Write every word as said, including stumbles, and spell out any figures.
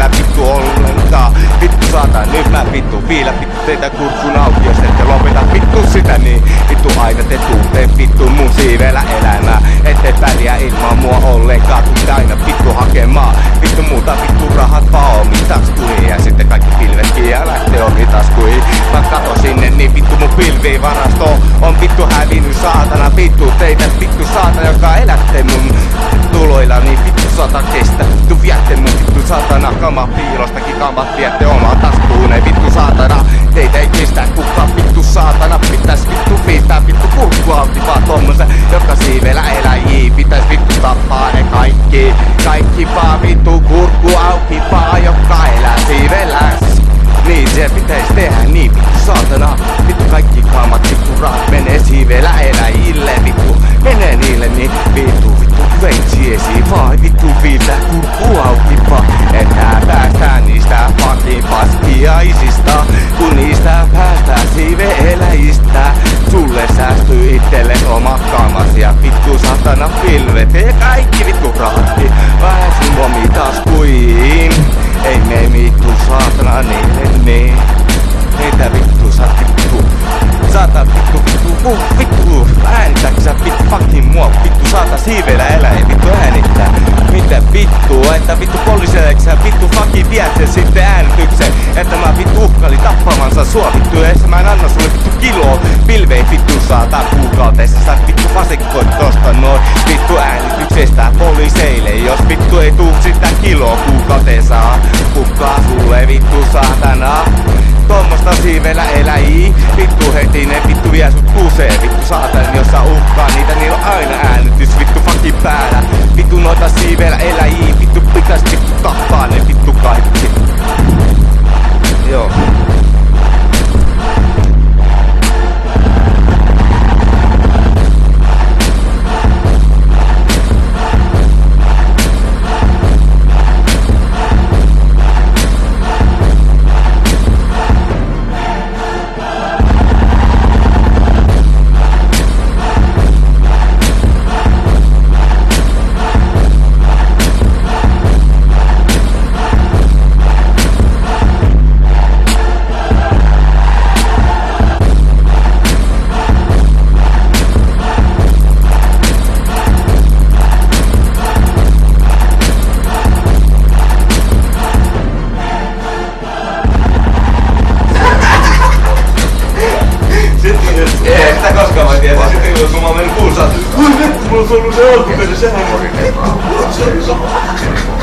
siellä vittu ollenkaan. Vittu saatan nyt mä vittu viilä vittu teitä kurkun auki, jos ette lopeta vittu sitä niin. Vittu aina te tuutte vittu mun siivellä elämää. Ette pärjää ilman mua ollenkaan, tuutte aina vittu hakemaan. Vittu muuta vittu rahat vaan omiin taskuihin ja sitten kaikki pilvetkin ja lähtee omiin taskuihin. Mä kato sinne niin vittu mun pilviin varasto on vittu hävinnyt saatana. Vittu teitä vittu saatana, joka elätte mun tuloilla niin vittu sata kestä. Vittu viette mun vittu saatana kama piilostakin kamat viette omaan taskuun. Ei vittu saatana, teitä ei kestä kukaan vittu saatana. Pitäis vittu viistää vittu kurkku auki vaan tommosen, joka siivellä eläjii. Pitäis vittu tappaa ne kaikki. Kaikki vaan vittu kurkku auki vaan, joka elää siivelläs. Niin se pitäis tehdä niin vittu saatana. Vittu kaikki kaamat vittu rahat menee siivellä eläjille. Vittu menee niille niin vittu vittu veitsi esiin vaan. Vittu viiltää kurkku auki vaan. Että päästään niistä fucking paskiaisista. Kun niistä päästään siive-eläjistä. Sulle säästyy itselle oma kaamas ja vittu saatana pilvet. Ja kaikki vittu rahatkin vähän sun omiin taskuihin. Ei me vittu saatana niille niin. Heitä vittu saat vittu. Saata vittu vittu uh, vittu. Äänitäksä vittu fucking mua. Vittu saata siivellä elää ja vittu äänittää. Mitä vittu? Että vittu poliiseleksä vittu fucking viet sen sitten äänityksen. Että mä vittu uhkailin tappamansa sua vittu. Ja mä en anna sulle vittu kiloa. Pilvei vittu saata kuukautessa. Sä vittu vasikkoit tosta noin vittu äänityksestä poliiseille. Jos vittu ei tuu sitä kiloa kuukautessa. Kukkaa sulle vittu saatana. Tuommoista siivellä eläjii. Vittu heti ne vittu vie sut kuseen. Vittu saatan jos sä uhkaa niitä, niillä on aina äänitys vittu fucking päällä. Vittu noita siivellä eläjii. Vittu pitäis vittu tappaa ne vittu kaikki. Joo. Ei sitä koskaan mä tiedä, sitten kun mä oon mennyt kuulsaan, ui vittu, mulla on ollut se alkuperäinen, sehän on.